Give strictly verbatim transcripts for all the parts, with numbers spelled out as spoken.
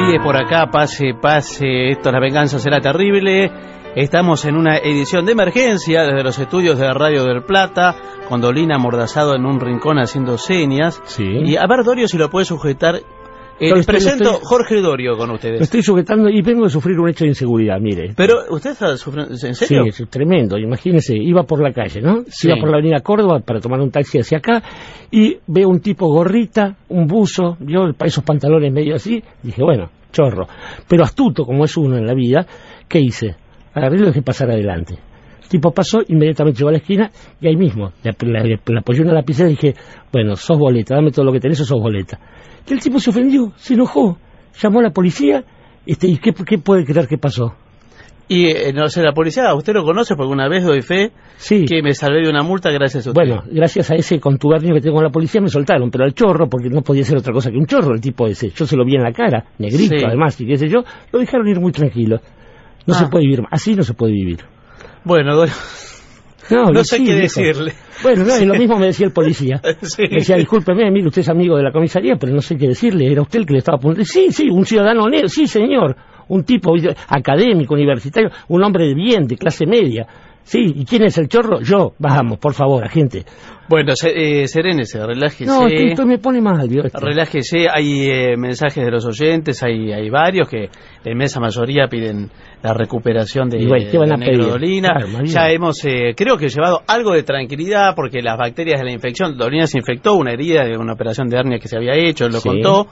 Rodríguez por acá, pase, pase, esto La Venganza Será Terrible. Estamos en una edición de emergencia desde los estudios de Radio del Plata, con Dolina amordazado en un rincón haciendo señas. Sí. Y a ver, Dorio, si lo puede sujetar. Eh, les presento estoy, Jorge Dorio con ustedes. Lo estoy sujetando y vengo de sufrir un hecho de inseguridad, mire. Pero, ¿usted está sufriendo? ¿En serio? Sí, es tremendo. Imagínese, iba por la calle, ¿no? Sí. Iba por la avenida Córdoba para tomar un taxi hacia acá y veo un tipo gorrita, un buzo, vio esos pantalones medio así, dije, bueno, chorro. Pero astuto como es uno en la vida, ¿qué hice? Agarré y lo dejé pasar adelante. El tipo pasó, inmediatamente llegó a la esquina y ahí mismo le, le, le, le apoyé una lapicera y dije, bueno, sos boleta, dame todo lo que tenés o sos boleta. Y el tipo se ofendió, se enojó, llamó a la policía, este, ¿y qué, qué puede creer que pasó? Y eh, no sé, la policía, ¿usted lo conoce? Porque una vez doy fe sí. que me salvé de una multa gracias a usted. Bueno, gracias a ese contubernio que tengo con la policía me soltaron, pero al chorro, porque no podía ser otra cosa que un chorro, el tipo ese, yo se lo vi en la cara, negrito sí. Además, y qué sé yo, lo dejaron ir muy tranquilo. No ah. se puede vivir, así no se puede vivir. Bueno, doy... No, no sé sí, qué dijo. decirle. Bueno, no, sí. Y lo mismo me decía el policía. Sí. Me decía, discúlpeme, mire, usted es amigo de la comisaría, pero no sé qué decirle. Era usted el que le estaba apuntando. Sí, sí, un ciudadano negro, sí, señor. Un tipo académico, universitario, un hombre de bien, de clase media. Sí, ¿y quién es el chorro? Yo. Vamos, por favor, agente. Bueno, eh, serénese, relájese. No, esto me pone mal, Dios. Relájese, hay eh, mensajes de los oyentes, hay hay varios que la inmensa mayoría piden la recuperación de, bueno, ¿qué van a de Negro pedir? Dolina. Claro, ya hemos, eh, creo que llevado algo de tranquilidad porque las bacterias de la infección, Dolina se infectó, una herida de una operación de hernia que se había hecho, lo sí. contó.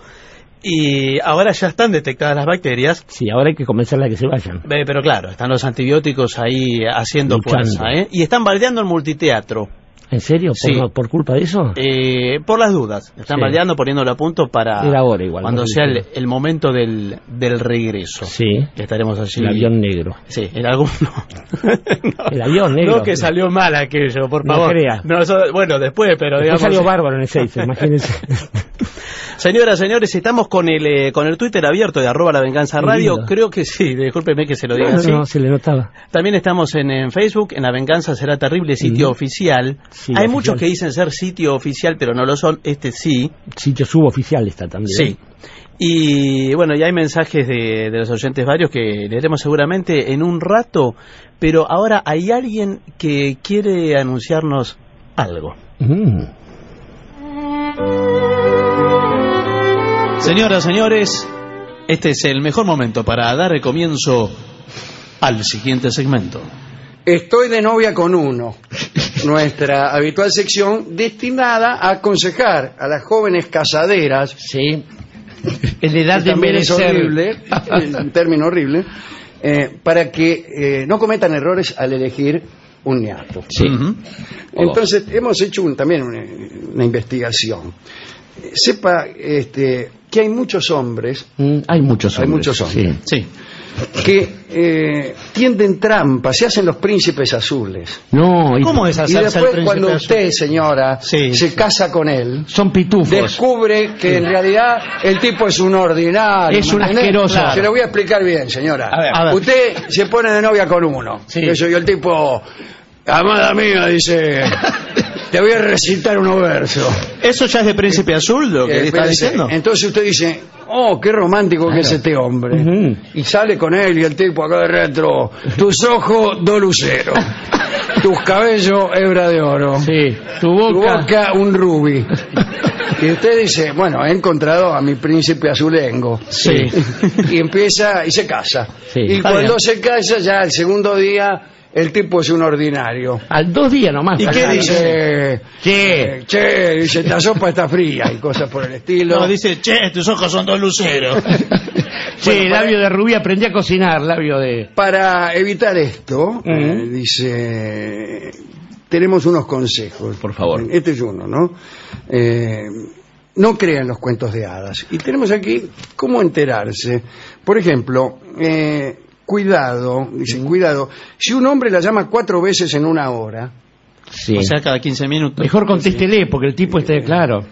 Y ahora ya están detectadas las bacterias. Sí, ahora hay que convencerlas de que se vayan. Eh, pero claro, están los antibióticos ahí haciendo luchando. Fuerza, ¿eh? Y están baldeando el multiteatro. ¿En serio? ¿Por, sí. ¿Por culpa de eso? Eh, por las dudas. Están sí. baldeando, poniéndolo a punto para Era ahora igual, cuando no sea el, el momento del, del regreso. Sí. Que estaremos allí. El avión negro. Sí, el algún... no. El avión negro. No que salió mal aquello, por no favor. Crea. No, eso, bueno, después, pero después digamos... salió bárbaro en el seis, imagínense. Señoras, señores, estamos con el eh, con el Twitter abierto de arroba La Venganza Radio. Creo que sí, discúlpeme que se lo diga no, así. No, se le notaba. También estamos en, en Facebook, en La Venganza Será Terrible, sitio mm. oficial. Sí, Hay oficial. muchos que dicen ser sitio oficial, pero no lo son. Este sí. Sitio suboficial está también. Sí. Y bueno, ya hay mensajes de, de los oyentes varios que leeremos seguramente en un rato. Pero ahora hay alguien que quiere anunciarnos algo. Mm. Señoras, señores, este es el mejor momento para dar el comienzo al siguiente segmento. Estoy de novia con uno, nuestra habitual sección destinada a aconsejar a las jóvenes casaderas. Sí. En edad de también es merecer. horrible, un término horrible, eh, para que eh, no cometan errores al elegir un niato. Sí. Uh-huh. Entonces hemos hecho un, también una, una investigación. Sepa este, que hay muchos hombres, mm, hay muchos hombres, hay muchos hombres sí. Sí. que eh, tienden trampas, se hacen los príncipes azules. No, y, ¿Cómo es y hacerse después el príncipe cuando azul? usted, señora, sí. se casa con él, son pitufos. descubre que en realidad el tipo es un ordinario. Es un ¿entendés? asqueroso. Claro. Se lo voy a explicar bien, señora. A ver, a ver. Usted se pone de novia con uno. Sí. Yo soy el tipo, amada mía, dice... Te voy a recitar unos versos. ¿Eso ya es de príncipe azul lo que Eh, está espérese. diciendo? Entonces usted dice, oh, qué romántico claro. que es este hombre. Uh-huh. Y sale con él y el tipo acá de retro, tus ojos, dos luceros. Tus cabellos, hebra de oro. Sí. Tu boca. Tu boca, un rubí. Y usted dice, bueno, he encontrado a mi príncipe azulengo. Sí. Y empieza, y se casa. Sí. Y Está cuando bien. se casa, ya el segundo día... El tipo es un ordinario. Al dos días nomás. ¿Y qué dice? ¿Qué? Eh, che, dice, la sopa está fría y cosas por el estilo. No, dice, che, tus ojos son dos luceros. Sí, bueno, para, labio de rubí, aprendí a cocinar, labio de... Para evitar esto, Uh-huh. eh, dice, tenemos unos consejos. Por favor. Este es uno, ¿no? Eh, no crean los cuentos de hadas. Y tenemos aquí cómo enterarse. Por ejemplo, eh, cuidado, dicen, cuidado, si un hombre la llama cuatro veces en una hora... Sí. O sea, cada quince minutos. Mejor contéstele, porque el tipo esté claro.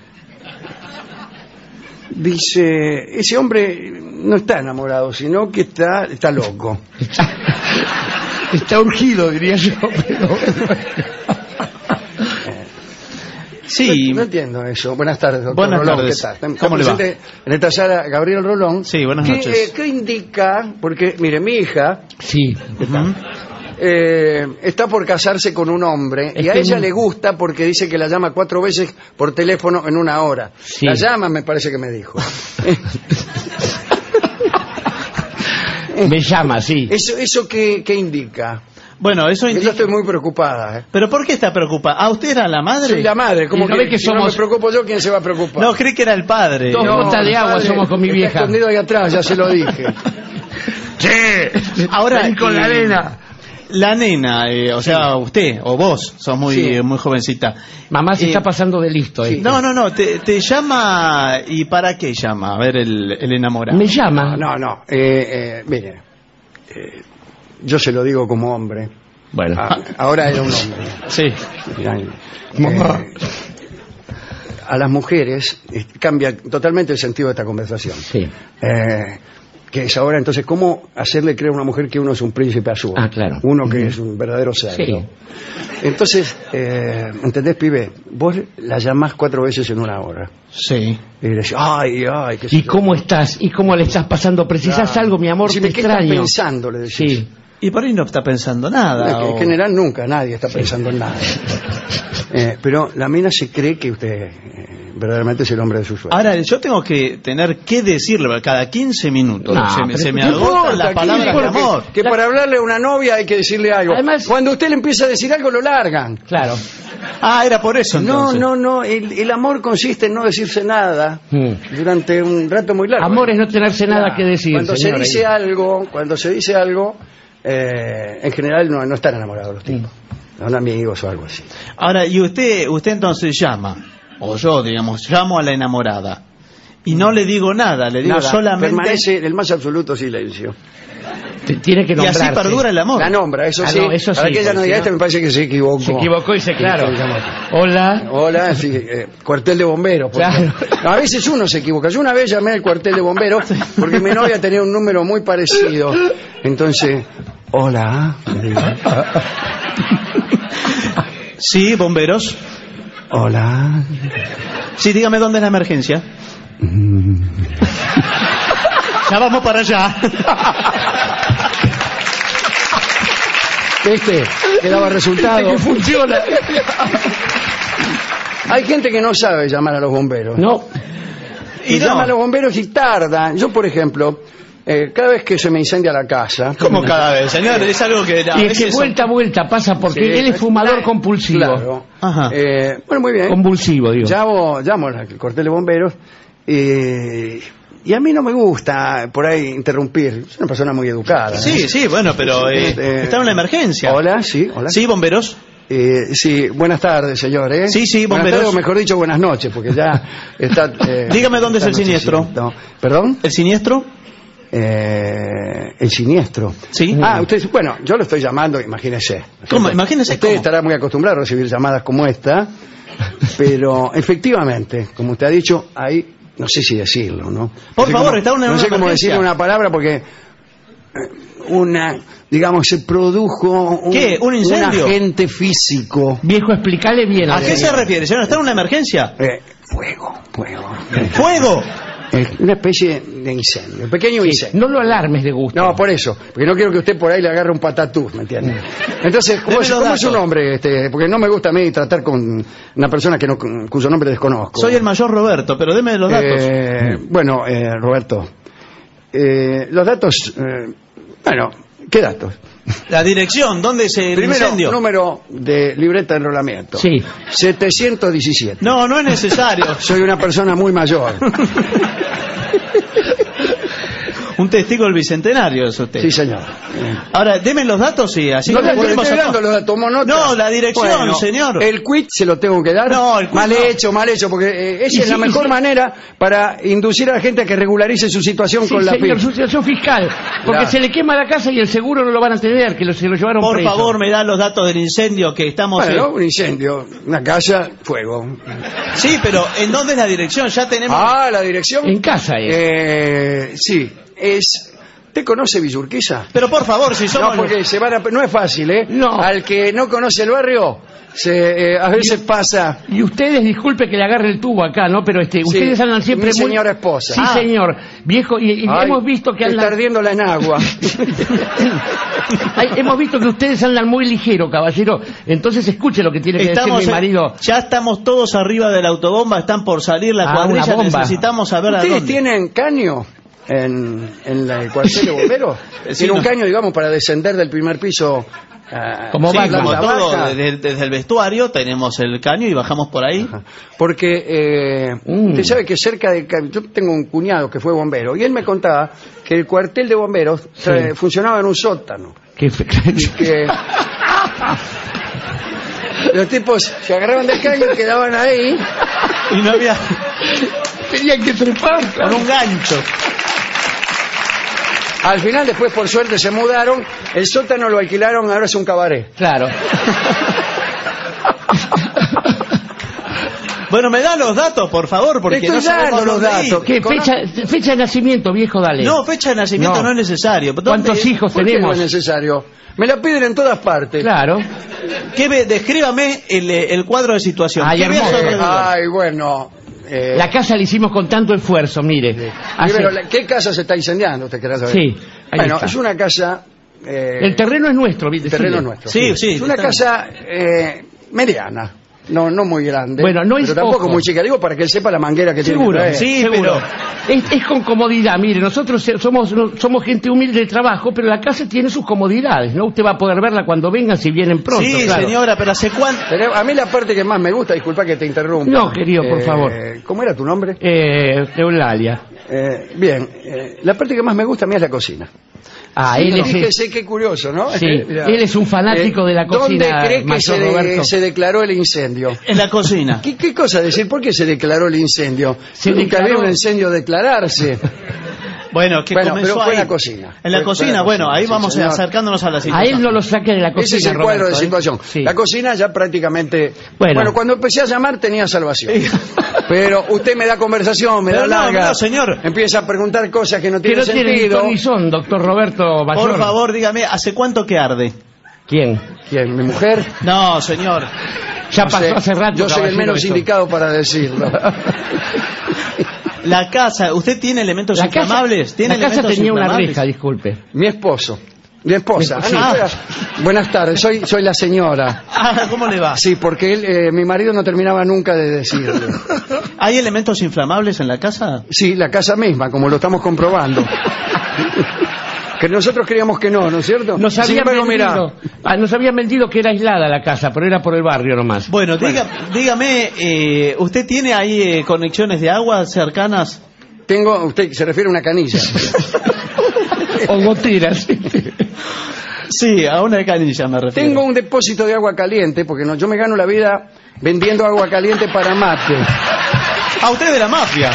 Dice, ese hombre no está enamorado, sino que está, está loco. Está urgido, diría yo, pero... Sí. No, no entiendo eso. Buenas tardes, doctor Buenas Rolón. tardes. ¿Qué tal? Está ¿Cómo le va? presente en esta sala Gabriel Rolón. Sí, buenas ¿Qué, noches. eh, ¿Qué indica? Porque, mire, mi hija Sí. Ujú. eh, está por casarse con un hombre y a Este ella no- le gusta porque dice que la llama cuatro veces por teléfono en una hora. Sí. La llama, me parece que me dijo. Me llama, sí. ¿Eso, eso qué, qué indica? Bueno, eso Yo indica... estoy muy preocupada. ¿eh? ¿Pero por qué está preocupada? ¿Ah, usted era la madre? Soy la madre, como Y no que, ve que si no somos- me preocupo yo, ¿quién se va a preocupar? No, creí que era el padre. Dos No, gotas de el agua padre somos con mi está vieja. escondido ahí atrás, ya se lo dije. Ahora, Ven con la eh, nena. La nena, eh, o sea, usted o vos, sos muy, Sí. eh, muy jovencita. Mamá se Eh, está pasando de listo. sí. eh. No, no, no, te, te llama... ¿Y para qué llama? A ver, el, el enamorado. Me llama. No, no, eh, eh, mire, eh, yo se lo digo como hombre. Bueno. Ah, ahora era un hombre. Sí. Eh, a las mujeres eh, cambia totalmente el sentido de esta conversación. Sí. Eh, que es ahora entonces cómo hacerle creer a una mujer que uno es un príncipe azul. Ah, claro. Uno que es un verdadero cerdo. Sí. Entonces, eh, ¿entendés, pibe? Vos la llamás cuatro veces en una hora. Sí. Y le decís, ay, ay, qué sé ¿Y yo. cómo estás? ¿Y cómo le estás pasando? ¿Precisás Claro. algo, mi amor? Sí, Te ¿qué estás extraño. pensando? Le decís. Sí. Y por ahí no está pensando nada. No, que o- en general nunca nadie está pensando en nada. Eh, pero la mina se cree que usted eh, verdaderamente es el hombre de su sueño. Ahora, yo tengo que tener que decirle cada quince minutos. No, se me, pero se me ¿qué agotan importa? las ¿Qué palabras de importa? amor. Que, que para hablarle a una novia hay que decirle algo. Además- Cuando usted le empieza a decir algo, lo largan. Claro. Ah, era por eso No, entonces. no, no. El, el amor consiste en no decirse nada Mm. durante un rato muy largo. Amor es no tenerse nada que decir. Cuando se señora. dice algo, cuando se dice algo, eh, en general no, no están enamorados los tipos. Son amigos o algo así. Ahora, y usted, usted entonces llama, o yo, digamos, llamo a la enamorada. Y no le digo nada, le digo Nada, solamente... permanece en el más absoluto silencio. T- Tiene que Y así nombrarse. perdura el amor. La nombra, eso Ah, sí. no, eso para sí, que ella no porque diga, si este no- me parece que se equivocó. Se equivocó y se claro. Sí, llama. Hola. Hola, sí, eh, cuartel de bomberos. porque- Claro. A veces uno se equivoca. Yo una vez llamé al cuartel de bomberos porque mi novia tenía un número muy parecido. Entonces, hola. me dijo. Sí, bomberos. Hola. Sí, dígame dónde es la emergencia. Mm. Ya vamos para allá. Este, que daba resultado. Que funciona. Hay gente que no sabe llamar a los bomberos. No. Y Y no. llama a los bomberos y tardan. Yo, por ejemplo, eh, cada vez que se me incendia la casa... Como cada vez, señor, es algo que... a Y es veces que son- vuelta a vuelta pasa porque Sí, él es fumador compulsivo. Claro. Ajá. Eh, bueno, muy bien. Convulsivo, digo. Llamo, llamo al cuartel de bomberos eh, y a mí no me gusta por ahí interrumpir. Soy una persona muy educada. Sí, ¿eh? sí, bueno, pero eh, Eh, está en una emergencia. Hola, sí, hola. Sí, bomberos. Eh, sí, buenas tardes, señor. ¿eh? Sí, sí, Buenas bomberos. tardes, o mejor dicho, buenas noches, porque ya está... eh, Dígame dónde es está el siniestro. anocheciendo. ¿Perdón? ¿El siniestro? Eh, el siniestro. Sí. Ah, usted, bueno, yo lo estoy llamando, imagínese. ¿Cómo? Imagínese Usted cómo. estará muy acostumbrado a recibir llamadas como esta, pero efectivamente, como usted ha dicho, hay, no sé si decirlo, ¿no? Por No sé favor, cómo- está una- No una sé cómo emergencia. decir una palabra porque eh, una, digamos, se produjo un, ¿Qué? ¿Un incendio? un agente físico. Viejo, explícale bien. ¿A ver. qué se refiere, señor? ¿Está en una emergencia? Eh, fuego, fuego. ¡Fuego! Eh, una especie de incendio, un pequeño incendio. No lo alarmes de gusto. No, por eso, porque no quiero que usted por ahí le agarre un patatús, ¿me entiende? Entonces, ¿cómo, Deme es, los cómo es su datos. nombre? Este, porque no me gusta a mí tratar con una persona que no, cuyo nombre desconozco. Soy el mayor Roberto, pero deme los datos. Eh, bueno, eh, Roberto, eh, los datos, eh, bueno, ¿qué datos? La dirección, ¿dónde es el Primero, incendio? número de libreta de enrolamiento. Sí. setecientos diecisiete. No, no es necesario. Soy una persona muy mayor. Un testigo del bicentenario es usted. Sí, señor. Eh, Ahora, deme los datos y así no nos le ponemos estoy a- dando los datos, tomo nota. No, la dirección, Bueno, señor. El quit se lo tengo que dar. No, el quit mal no. hecho, mal hecho, porque eh, esa Y es la sí, mejor y sí. manera para inducir a la gente a que regularice su situación Sí, con la señor, F I P. su situación fiscal. Porque Claro. se le quema la casa y el seguro no lo van a tener, que lo, se lo llevaron Por preso. favor, me da los datos del incendio que estamos... Bueno, eh, un incendio, una casa, fuego. Sí, pero ¿en dónde es la dirección? Ya tenemos... Ah, la dirección. En casa es. Eh, sí, es ¿Usted conoce Villurquiza? Pero por favor, si somos... No, porque se van a... no es fácil, ¿eh? No. Al que no conoce el barrio, se, eh, a veces pasa... Y ustedes, disculpe que le agarre el tubo acá, ¿no? Pero este, ustedes Sí, andan siempre mi muy... señora esposa. Sí, Ah. señor. Viejo, y, y Ay, hemos visto que está andan... ardiéndola en agua. Ay, hemos visto que ustedes andan muy ligero, caballero. Entonces escuche lo que tiene que Estamos decir mi en- marido. ya estamos todos arriba de la autobomba, están por salir la Ah, cuadrilla, una bomba. necesitamos saber a ¿Ustedes dónde. tienen caño en, en la- el cuartel de bomberos? Sí, ¿Tiene un no. caño, digamos, para descender del primer piso? ah, Como Sí, Batman. como la todo, baja? desde, desde el vestuario tenemos el caño y bajamos por ahí. Porque eh, Mm. usted sabe que cerca de... Ca- Yo tengo un cuñado que fue bombero y él me contaba que el cuartel de bomberos Sí. eh, funcionaba en un sótano. Qué fe- Que los tipos se agarraban del caño y quedaban ahí. Y no había... Tenían que trepar. con un gancho. Al final, después, por suerte, se mudaron. El sótano lo alquilaron, ahora es un cabaret. Claro. Bueno, me da los datos, por favor, porque Estoy no sabemos dando los dónde datos. ir. ¿Qué Con- fecha, fecha de nacimiento, viejo? Dale. No, fecha de nacimiento no, No. es necesario. ¿Dónde- ¿Cuántos hijos ¿Por qué no tenemos? es necesario? Me la piden en todas partes. Claro. ¿Qué ve? Descríbame el, eh, el cuadro de situación. Ay, ¿Qué ve a su hermoso. Eh, alrededor? ay, bueno. eh, La casa la hicimos con tanto esfuerzo, mire. Hace- primero, la- ¿qué casa se está incendiando? ¿Usted querrá saber? Sí, ahí Bueno, está. es una casa... eh, El terreno es nuestro, ¿viste? el terreno Sí. es nuestro. Sí, sí, Es una está- casa eh, mediana. No, no muy grande. Bueno, no es pero tampoco poco. muy chica. Digo para que él sepa la manguera que Seguro, tiene que traer. Sí, seguro. pero- Es, es con comodidad, mire, nosotros se- somos no- somos gente humilde de trabajo, pero la casa tiene sus comodidades, ¿no? Usted va a poder verla cuando vengan, si vienen pronto, Sí, claro. señora, pero ¿hace cuánto? Pero a mí la parte que más me gusta, disculpa que te interrumpa. No, querido, por Eh, favor. ¿Cómo era tu nombre? Eh, Eulalia. Eh, bien, eh, la parte que más me gusta a mí es la cocina. Ah, Sí, él es... fíjese qué curioso, ¿no? Sí, Mira. él es un fanático de la cocina, ¿Dónde cree que maestro se, de- Roberto? se declaró el incendio? En la cocina. ¿Qué, qué cosa decir? ¿Por qué se declaró el incendio? Se Yo nunca declaró- vi un incendio declararse. Bueno, que Bueno, comenzó pero fue ahí. en la cocina. En la Fue- fue cocina, en la bueno, cocina, ahí sí, vamos señor. acercándonos a la A situación. él no lo saque de la cocina, Ese es el cuadro Roberto, de ¿eh? situación. Sí. La cocina ya prácticamente... Bueno. Bueno. cuando empecé a llamar tenía salvación. Pero usted me da conversación, me Pero da no, larga. no, señor. Empieza a preguntar cosas que no Que tienen no tiene ni sentido. ton ni son, doctor Roberto Mayor. Por favor, dígame, ¿hace cuánto que arde? ¿Quién? ¿Quién? ¿Mi mujer? No, señor. Ya No pasó sé. hace rato. Yo soy el caballero, menos eso. indicado para decirlo. La casa, ¿usted tiene elementos La casa, inflamables? ¿Tiene la casa elementos tenía una inflamables? reja, disculpe. Mi esposo. Mi esposa. Mi- sí. Ah, espera. Buenas tardes, soy, soy la señora. Ah, ¿cómo le va? Sí, porque él, eh, mi marido no terminaba nunca de decirlo. ¿Hay elementos inflamables en la casa? Sí, la casa misma, como lo estamos comprobando. Que nosotros creíamos que no, ¿no es cierto? Nos Sin habían, embargo, vendido, mirá, ah, nos habían vendido que era aislada la casa, pero era por el barrio nomás. Bueno, diga- dígame, eh, ¿usted tiene ahí eh, conexiones de agua cercanas? tengo, usted se refiere a una canilla. O goteras. Sí, a una canilla me refiero. Tengo un depósito de agua caliente, porque no, yo me gano la vida vendiendo agua caliente para mate. A usted de la mafia.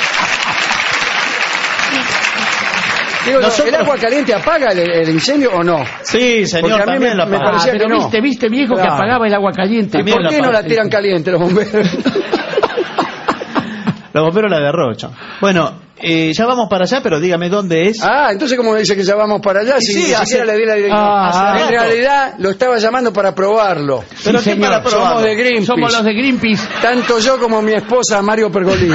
Digo, Nosotros- ¿el agua caliente apaga el, el incendio o no? Sí, señor, Porque a mí también me- la me apaga. Ah, parecía pero que no. viste, viste viejo que Claro. apagaba el agua caliente. ¿Y También por la qué no apaga. la tiran caliente los bomberos? Los bomberos la derrochan. Bueno, eh, ya vamos para allá, pero dígame dónde es. Ah, entonces como dice que ya vamos para allá, si Sí, ni hace- siquiera le di la dirección. Ah, Hace- hace en rato. realidad lo estaba llamando para probarlo. Pero sí, ¿qué señor. para probarlo? Somos de Greenpeace. Somos los de Greenpeace. Tanto yo como mi esposa Mario Pergolini.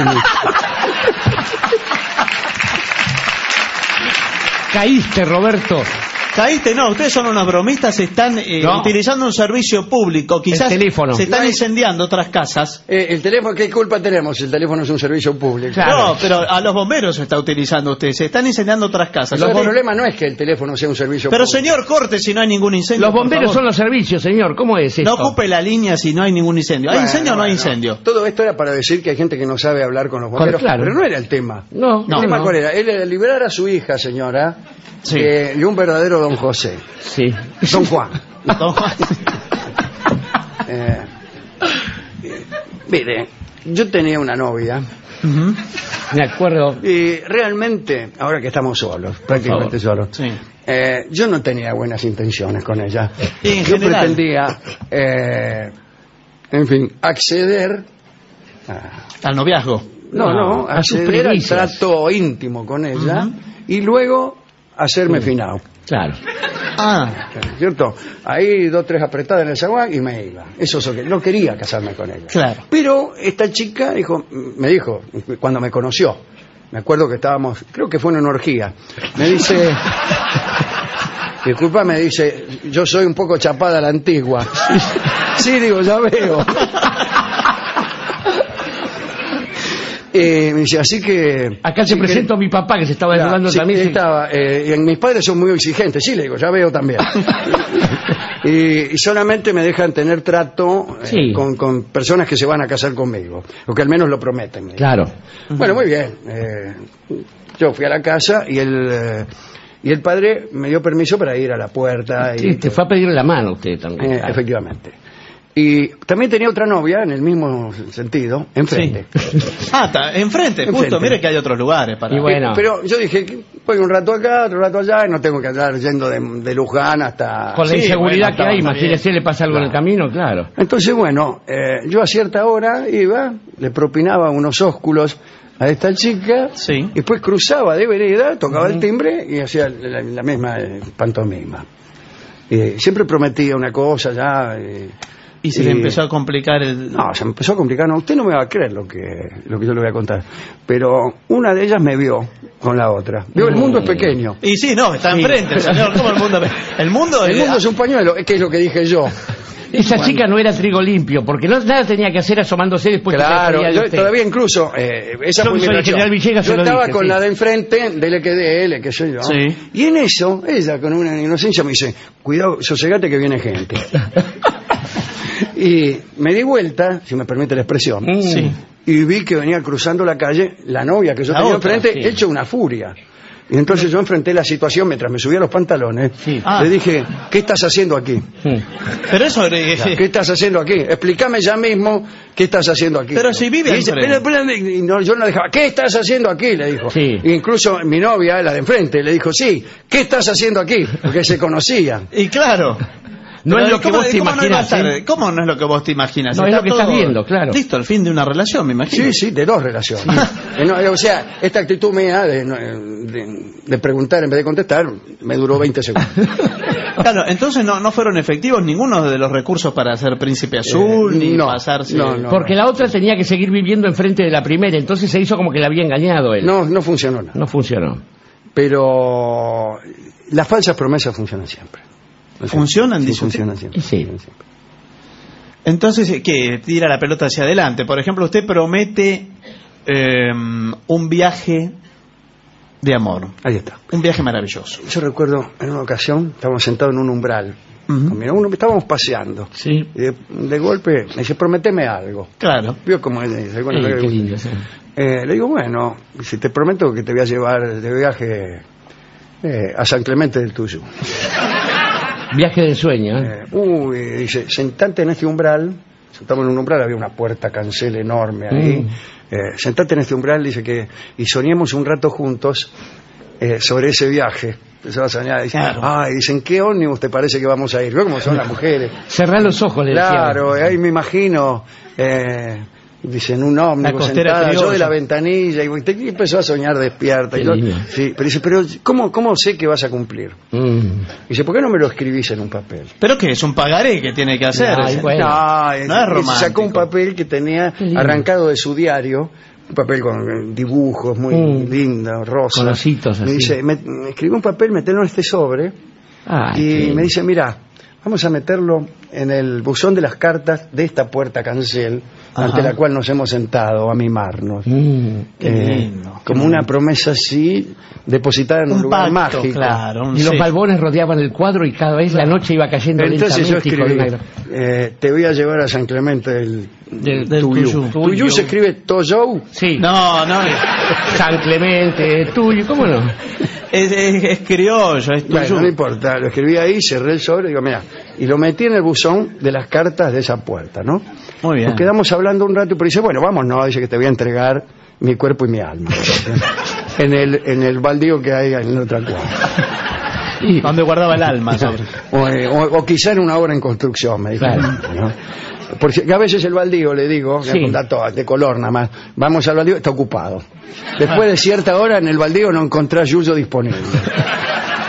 Caíste, Roberto. Caíste, no, ustedes son unos bromistas, están eh, No. utilizando un servicio público, quizás El teléfono. se están No hay- incendiando otras casas. Eh, el teléfono, ¿qué culpa tenemos? El teléfono es un servicio público. Claro. No, pero a los bomberos se está utilizando usted, se están incendiando otras casas. El Los bom- problema no es que el teléfono sea un servicio Pero público. señor, corte si no hay ningún incendio. Los por bomberos favor. son los servicios, señor. ¿Cómo es esto? No ocupe la línea si no hay ningún incendio. ¿Hay Bueno, incendio o no hay bueno. incendio? Todo esto era para decir que hay gente que no sabe hablar con los bomberos. Claro. Pero no era el tema. No, ¿El no, tema no. cuál era? Él era liberar a su hija, señora, Sí. eh, de un verdadero don José. Sí. Don Juan. Don Juan. Eh, eh, mire, yo tenía una novia Ujú. Me acuerdo. y realmente, ahora que estamos solos, prácticamente solos, Sí. eh, yo no tenía buenas intenciones con ella. Y en yo general. pretendía, eh, en fin, acceder a, Al noviazgo. no, no, a sus acceder al primicias. trato íntimo con ella Ujú. y luego hacerme Sí. finado. Claro. Ah, ¿Cierto? Ahí dos, tres apretadas en el zaguán y me iba. Eso es lo que no quería casarme con ella. claro. Pero esta chica dijo, me dijo, cuando me conoció, me acuerdo que estábamos, creo que fue en una orgía, me dice, disculpa, me dice, yo soy un poco chapada a la antigua. Sí, digo, ya veo. Eh, me dice, así que... Acá te si presento a mi papá que se estaba Claro, ayudando sí, también. estaba, eh, y mis padres son muy exigentes, sí, le digo, ya veo también. y, y solamente me dejan tener trato eh, Sí. con, con personas que se van a casar conmigo, o que al menos lo prometen. me dijo. Claro. Bueno, muy bien. eh, yo fui a la casa y el, eh, y el padre me dio permiso para ir a la puerta. Sí, y, te fue a pedirle la mano usted también. eh, claro. efectivamente. Y también tenía otra novia en el mismo sentido, enfrente. Ah, está, enfrente, justo. Enfrente. Mire que hay otros lugares para... Y bueno. Pero yo dije, voy un rato acá, otro rato allá, y no tengo que andar yendo de, de Luján hasta... Con la Sí, inseguridad bueno, que hay, está imagínese, le pasa algo en el camino, claro. Entonces, bueno, eh, yo a cierta hora iba, le propinaba unos ósculos a esta chica, Sí. y después cruzaba de vereda, tocaba el timbre y hacía la, la misma eh, pantomima. Eh, siempre prometía una cosa ya... eh, Y se y- le empezó a complicar el... No, se me empezó a complicar. No, usted no me va a creer lo que, lo que yo le voy a contar. Pero una de ellas me vio con la otra. Vio, el mundo es pequeño. Y sí, no, está enfrente, señor. ¿Cómo el mundo? El mundo, El mundo es un pañuelo, es que es lo que dije yo. Esa Bueno. chica no era trigo limpio, porque no nada tenía que hacer asomándose después Claro, que se yo usted. todavía incluso, eh, esa Yo fue mi soy el reacción. general Villegas, Yo se lo estaba dije, con sí. la de enfrente, dele que de él, que soy yo. Sí. Y en eso, ella con una inocencia me dice, cuidado, sosegate que viene gente. Y me di vuelta, si me permite la expresión, Mm. Sí. y vi que venía cruzando la calle la novia que yo La tenía otra, enfrente, sí. hecho una furia. Y entonces yo enfrenté la situación mientras me subía los pantalones. Sí. Ah. Le dije, ¿qué estás haciendo aquí? Mm. Pero eso... eh, ¿Qué estás haciendo aquí? Explícame ya mismo qué estás haciendo aquí. Pero si vive Y dice, enfrente. pero, pero, y no, yo no dejaba, ¿qué estás haciendo aquí? Le dijo. Sí. Incluso mi novia, la de enfrente, le dijo, sí, ¿qué estás haciendo aquí? Porque se conocían. Y claro... No Pero es lo que ¿cómo- vos te cómo no iba a imaginas. estar? ¿eh? ¿Cómo no es lo que vos te imaginas? No, es Está lo que estás viendo, claro. Listo, el fin de una relación, me imagino. Sí, sí, de dos relaciones. Eh, no, o sea, esta actitud mía de, de, de preguntar en vez de contestar me duró veinte segundos. Claro, entonces no, no fueron efectivos ninguno de los recursos para hacer príncipe azul, Eh, ni no, pasarse... no, no. Porque la otra tenía que seguir viviendo enfrente de la primera, entonces se hizo como que la había engañado él. No, no funcionó nada. No funcionó. Pero las falsas promesas funcionan siempre. ¿Funcionan, Sí, dice funcionan usted? siempre. Sí. funcionan siempre. Entonces, ¿qué? Tira la pelota hacia adelante. Por ejemplo, usted promete eh, un viaje de amor. Ahí está. Un viaje maravilloso. Yo recuerdo en una ocasión, estábamos sentados en un umbral. Ujú. Con mi hermano, estábamos paseando. Sí. Y de, de golpe me dice, prometeme algo. Claro. Vio cómo es, dice, bueno, Sí, le- qué lindo, sí. eh, le digo, bueno, si te prometo que te voy a llevar de viaje eh, a San Clemente del Tuyú. Viaje de sueño, ¿eh? Eh, uy, dice, sentate en este umbral. Sentamos en un umbral, había una puerta cancel enorme ahí. Mm. Eh, sentate en este umbral, dice que, y soñemos un rato juntos eh, sobre ese viaje. Empezó a soñar, dice, Claro. ay, dicen, ¿qué ómnibus te parece que vamos a ir? Veo cómo son las mujeres. Cerrá los ojos, le decía. Claro, ahí me imagino, eh, dicen, un ómnibus costera sentada, yo criolla. de la ventanilla, y, y empezó a soñar despierta. Qué Y yo- lindo. sí, pero dice, pero ¿cómo, ¿cómo sé que vas a cumplir? Mm. Dice, ¿por qué no me lo escribís en un papel? ¿Pero qué? Es un pagaré que tiene que hacer. Ay, Ese- bueno. No, No es- es y romántico. sacó un papel que tenía Qué lindo. arrancado de su diario, un papel con dibujos muy Mm. lindo, rosa. Con ositos Me así. dice, me, me escribió un papel, metelo en este sobre, Ay, y qué- me dice, mira, vamos a meterlo en el buzón de las cartas de esta puerta cancel, Ajá. ante la cual nos hemos sentado a mimarnos. Mm. Qué Eh, lindo. como una promesa así, depositada en un, Un lugar pacto, mágico. claro. un Y los sello. balbones rodeaban el cuadro y cada vez la noche iba cayendo Entonces yo lentamente. y con escribí, una- eh, te voy a llevar a San Clemente del, Del- del Tuyú. Tuyú. Tuyú se escribe Toyou. Sí. No, no. San Clemente, tuyo, ¿cómo no? Es, es- es criollo, es Bueno, tuyo. no importa, lo escribí ahí, cerré el sobre, digo, mira, y lo metí en el buzón de las cartas de esa puerta, ¿no? Muy bien. Nos quedamos hablando un rato, pero dice, bueno, vamos, no, dice que te voy a entregar mi cuerpo y mi alma. en el en el baldío que hay en la otra cuadra. Y- Donde guardaba el alma. sobre. O, eh, o- o quizá en una obra en construcción, me dijo. Claro. ¿no? Porque a veces el baldío, le digo, Sí. un dato de color nada más, vamos al baldío, está ocupado. Después de cierta hora en el baldío no encontrás yuyo disponible.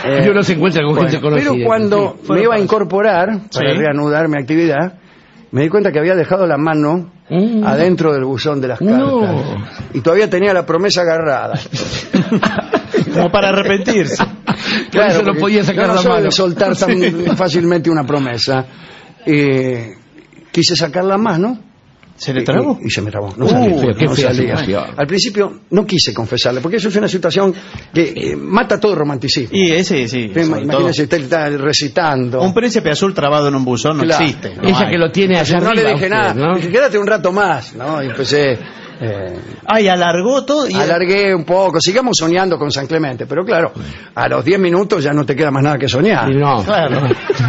Eh, y uno se encuentra con bueno, gente conocida. pero cuando sí, me iba a para- incorporar para Sí. reanudar mi actividad, me di cuenta que había dejado la mano Mm. adentro del buzón de las cartas. No. Y todavía tenía la promesa agarrada. Como para arrepentirse. Por eso no porque podía sacar yo no la soy mano. de soltar tan fácilmente una promesa. Eh, quise sacar la mano. ¿Se le trabó? Y, y se me trabó. No Uh, salía. qué no fea salía. situación. Al principio no quise confesarle, porque eso es una situación que eh, mata todo romanticismo. Y ese, sí. Usted sobre Imagínese, todo. usted está recitando. Un príncipe azul trabado en un buzón no Claro. existe. no Ella hay. que lo tiene allá no arriba. le dije usted, nada. ¿no? Dije, quédate un rato más. ¿no? Y empecé. Eh, Ay, alargó todo. Y alargué un poco. Sigamos soñando con San Clemente. Pero claro, a los diez minutos ya no te queda más nada que soñar. Y no. Claro.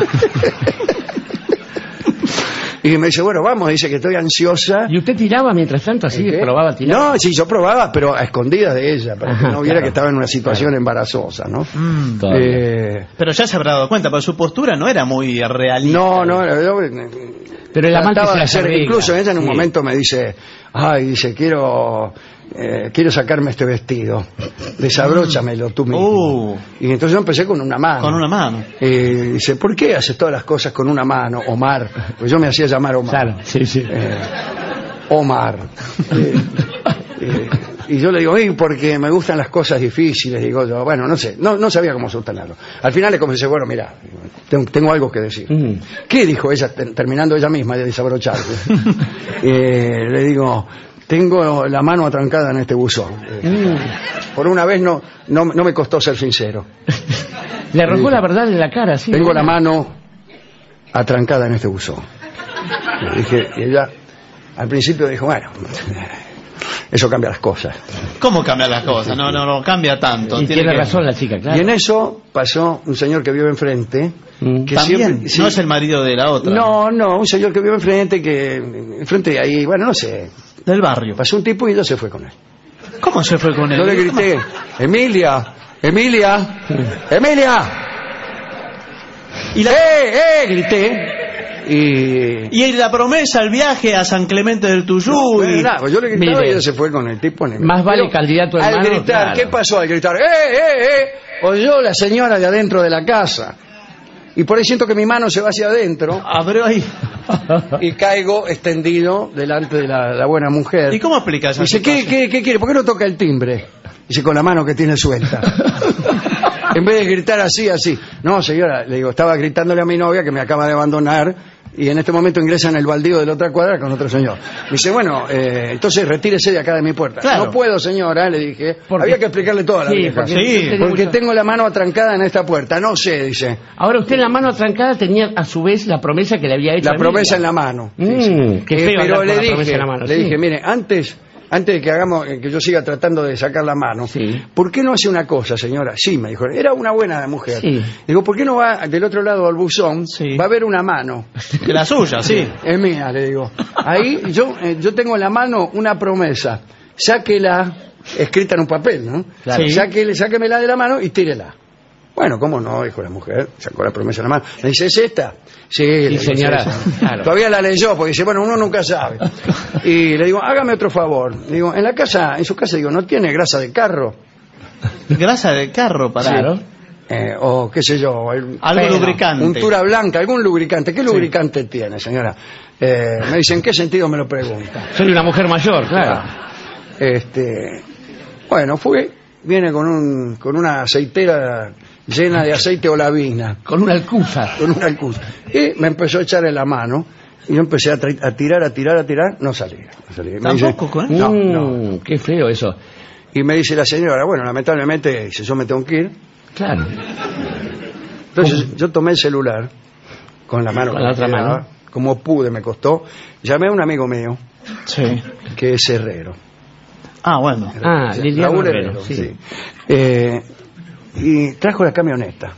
Y me dice, bueno, vamos. Dice que estoy ansiosa. ¿Y usted tiraba mientras tanto así? ¿Qué? ¿Probaba a tirar? No, sí, yo probaba, pero a escondidas de ella, para que Ajá, no viera claro. que estaba en una situación embarazosa, ¿no? Mm. Todavía. Eh, Pero ya se habrá dado cuenta, pero su postura no era muy realista. no, no, yo, Pero el amante trataba se de las hacer- arregla. incluso ella en un Sí. momento me dice, ay, dice, quiero eh, quiero sacarme este vestido, desabróchamelo tú mismo. Uh. Y entonces yo empecé con una mano. Con una mano. Eh, dice, ¿por qué haces todas las cosas con una mano, Omar? Pues yo me hacía llamar Omar. Claro, sí, sí. Eh, Omar. Eh, eh, y yo le digo, "Ey, porque me gustan las cosas difíciles", digo yo. Bueno, no sé, no, no sabía cómo sostenerlo. Al final le comencé, bueno, mira, tengo, tengo algo que decir. Mm. ¿Qué dijo ella, ter- terminando ella misma de desabrocharse? Eh, le digo, tengo la mano atrancada en este buzón. Eh, Mm. Por una vez no, no, no me costó ser sincero. Le arrojó la verdad en la cara, sí. Tengo la mano atrancada en este buzón. Le dije, y ella al principio dijo, bueno, eso cambia las cosas. ¿Cómo cambian las cosas? No, no, no cambia tanto. Y tiene que- razón la chica, claro. Y en eso pasó un señor que vive enfrente, Mm. que También, siempre... sí. no es el marido de la otra. No, no, un señor que vive enfrente, que enfrente de ahí, bueno, no sé, Del barrio. pasó un tipo y ella se fue con él. ¿Cómo se fue con él? Yo le grité, Emilia, Emilia, Emilia, Y la, ¡eh, eh! Grité. Y... y la promesa, el viaje a San Clemente del Tuyú. Bueno, y- nada, pues yo le gritaba Mire. y ella se fue con el tipo. en- Más vale Pero candidato al hermano, gritar, claro. ¿qué pasó al gritar? ¡Eh, eh, eh! Oyó la señora de adentro de la casa. Y por ahí siento que mi mano se va hacia adentro Abrió ahí. y caigo extendido delante de la, la buena mujer. ¿Y cómo explica esa Dice, ¿qué, situación? qué, ¿qué quiere? ¿Por qué no toca el timbre? Dice, con la mano que tiene suelta. En vez de gritar así, así. No, señora, le digo, estaba gritándole a mi novia que me acaba de abandonar y en este momento ingresa en el baldío de la otra cuadra con otro señor. Me dice, bueno, eh, entonces retírese de acá de mi puerta. Claro. No puedo, señora, le dije. Porque- Había que explicarle todo a la Sí, vieja. porque, Sí, usted tiene Porque mucho- tengo la mano atrancada en esta puerta. No sé, dice. Ahora usted en la mano atrancada tenía a su vez la promesa que le había hecho La a promesa en Emilia. la mano. Mm, Sí, sí. qué Eh, feo pero andar le con la dije, promesa en la mano, le sí. dije, mire, antes, antes de que hagamos, eh, que yo siga tratando de sacar la mano, Sí. ¿por qué no hace una cosa, señora? Sí, me dijo, era una buena mujer. Sí. Digo, ¿por qué no va del otro lado al buzón? Sí. Va a haber una mano. De la suya, sí. Es mía, le digo. Ahí yo, eh, yo tengo en la mano una promesa. Sáquela, escrita en un papel, ¿no? Claro. Sí. Sáquele, sáquemela de la mano y tírela. Bueno, ¿cómo no? Dijo la mujer. Sacó la promesa en la mano. Me dice, ¿es esta? Sí, le digo, señora. "Sí, sí". Claro. Todavía la leyó, porque dice, bueno, uno nunca sabe. Y le digo, hágame otro favor. Le digo, en la casa, en su casa, digo, ¿no tiene grasa de carro? Grasa de carro para. Claro. Eh, o qué sé yo, el- Algo pena, lubricante. untura blanca, algún lubricante. ¿Qué lubricante tiene, señora? Eh, me dice, ¿en qué sentido me lo pregunta? Soy una mujer mayor, claro. Este, bueno, fue, viene con un con una aceitera llena de aceite olavina, Con una alcuza. con una alcuza. Y me empezó a echar en la mano y yo empecé a, tra- a tirar, a tirar, a tirar, no salía. No salía. Me dice- Tampoco con él. No, Mm, no. Qué feo eso. Y me dice la señora, bueno, lamentablemente, dice, yo me tengo que ir. Claro. Entonces yo tomé el celular con la mano Con que la me otra quedaba, mano. como pude, me costó. Llamé a un amigo mío Sí. que es herrero. Ah, bueno. Ah, Sí, Liliana Raúl Herrero, Herrero, sí. sí. Eh, y trajo la camioneta.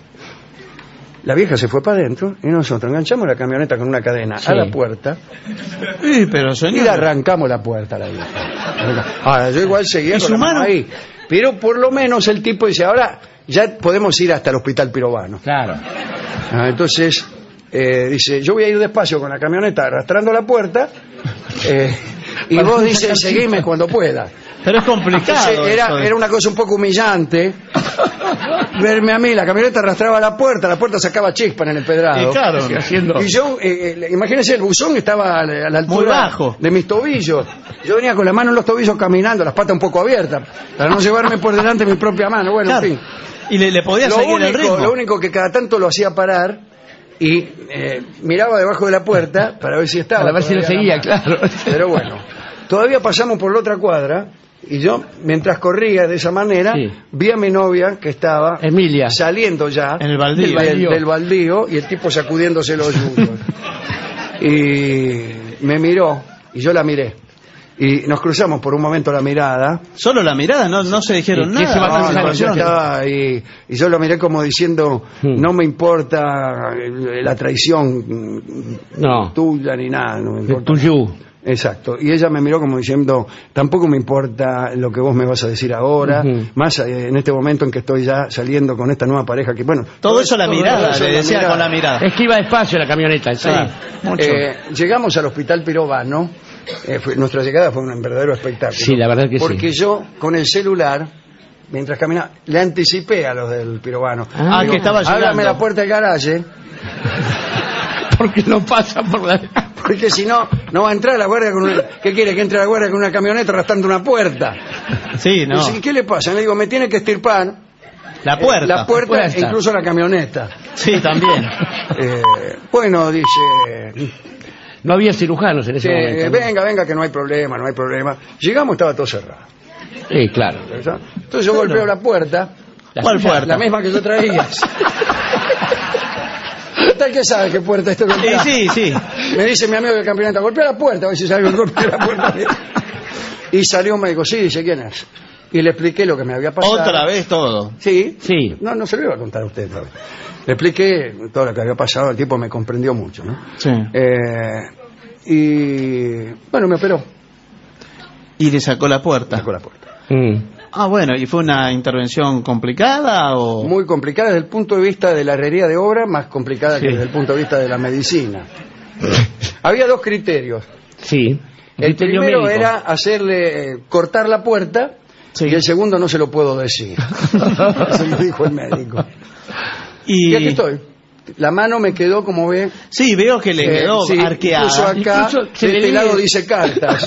La vieja se fue para adentro y nosotros enganchamos la camioneta con una cadena Sí. a la puerta Sí, pero y señor. le arrancamos la puerta a la vieja. Ahora, yo igual seguía ¿Y con su la mano mano? ahí. Pero por lo menos el tipo dice, ahora ya podemos ir hasta el hospital pirobano. Claro. Ah, entonces, eh, dice, yo voy a ir despacio con la camioneta arrastrando la puerta eh, y Para vos no dices, sacar seguime cuando pueda. Pero es complicado. Entonces, era, eso de- era una cosa un poco humillante verme a mí, la camioneta arrastraba la puerta, la puerta sacaba chispa en el empedrado. Y claro, Sí, haciendo... Y yo, eh, eh, imagínense, el buzón estaba a la, a la altura Muy bajo. de mis tobillos. Yo venía con la mano en los tobillos caminando, las patas un poco abiertas, para no llevarme por delante mi propia mano. Bueno, Claro. en fin. Y le, le podía Lo seguir el único, ritmo. lo único que cada tanto lo hacía parar y eh, miraba debajo de la puerta para ver si estaba. Para ver si lo todavía seguía, la mano. claro. Pero bueno, todavía pasamos por la otra cuadra y yo, mientras corría de esa manera, Sí. vi a mi novia que estaba Emilia. saliendo ya En el baldío. del, baldío. del baldío y el tipo sacudiéndose los yugos. Y me miró y yo la miré. Y nos cruzamos por un momento la mirada. Solo la mirada, no, no se dijeron ¿Y qué nada. se va a no, cruzar? No, no, yo no. estaba ahí, y yo lo miré como diciendo, Hmm. no me importa eh, la traición No, tuya ni nada. No me de importa. tuyo. Exacto. Y ella me miró como diciendo, tampoco me importa lo que vos me vas a decir ahora, Ujú. más eh, en este momento en que estoy ya saliendo con esta nueva pareja que, bueno... Todo eso la todo mirada, eso le la decía mirada. con la mirada. Es que iba despacio la camioneta, sí. Ah, mucho. Eh, llegamos al hospital Pirovano. Eh, fue- nuestra llegada fue un verdadero espectáculo. Sí, la verdad que sí. Porque yo, con el celular, mientras caminaba, le anticipé a los del Pirovano. Ah, que estaba Ábrame llegando. la puerta del garaje, Porque no pasa por la... porque si no, no va a entrar la guardia con una... ¿Qué quiere? Que entre la guardia con una camioneta arrastrando una puerta. Sí, no. Dice, ¿qué le pasa? Le digo, me tiene que estirpar La eh, puerta. la puerta, puerta. e incluso la camioneta. Sí, también. Eh, bueno, dice... No había cirujanos en ese que, momento. ¿no? venga, venga, que no hay problema, no hay problema. Llegamos, estaba todo cerrado. Sí, claro. Entonces yo golpeo la puerta, La ¿Cuál suya- puerta? la misma que yo traía. Tal que sabe qué puerta estoy Sí, golpeando. sí, sí. Me dice mi amigo del campeonato, golpea la puerta, a ver si sale el golpe de la puerta. Y salió un médico, sí, dice, ¿quién es? Y le expliqué lo que me había pasado. Otra vez todo. Sí. Sí. No, no se lo iba a contar a usted otra vez. Le expliqué todo lo que había pasado, el tipo me comprendió mucho, ¿no? Sí. Eh, y bueno, me operó, Y le sacó la puerta. sacó la puerta. Mm. Ah, bueno, ¿y fue una intervención complicada o...? Muy complicada desde el punto de vista de la herrería de obra, más complicada Sí. que desde el punto de vista de la medicina. Había dos criterios. Sí. El Criterio primero médico. era hacerle eh, cortar la puerta Sí. y el segundo no se lo puedo decir. Eso lo dijo el médico. Y... Y aquí estoy. La mano me quedó, como ve, Sí, veo que le eh, quedó sí, arqueada. incluso acá, Incluso se de le este lee- lado dice cartas.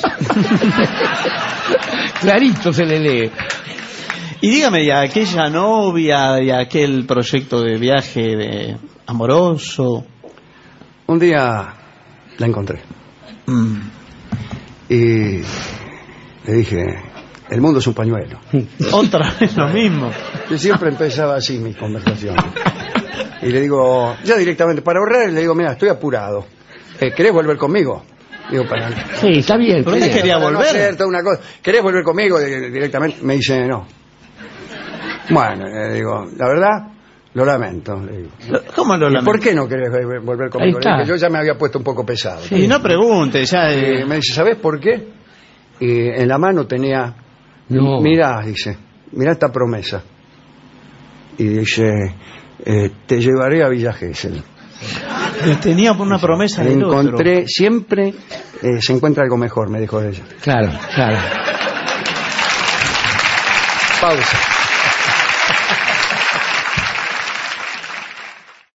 Clarito se le lee. Y dígame, ¿y aquella novia y aquel proyecto de viaje de amoroso? Un día la encontré Mm. y le dije, el mundo es un pañuelo. Otra vez lo mismo. Yo siempre empezaba así mis conversaciones. Y le digo, ya directamente, para ahorrar, le digo, mira, estoy apurado. Eh, ¿Querés volver conmigo? Digo, para... Sí, está bien. Pero está usted bien. quería para no volver. hacer toda una cosa. ¿Querés volver conmigo? Di- Directamente me dice, no. Bueno, le digo, la verdad, lo lamento. Le digo. ¿Cómo lo ¿Y lamento? ¿Por qué no querés vol- volver conmigo? Ahí Le está. dije, yo ya me había puesto un poco pesado. Sí. Y no pregunte, ya... Y eh, me dice, ¿sabés por qué? Y en la mano tenía, No. mirá, dice, mirá esta promesa. Y dice, eh, te llevaré a Villa Gesell. tenía una promesa del otro. Encontré, siempre eh, se encuentra algo mejor, me dijo ella. Claro, claro. Pausa.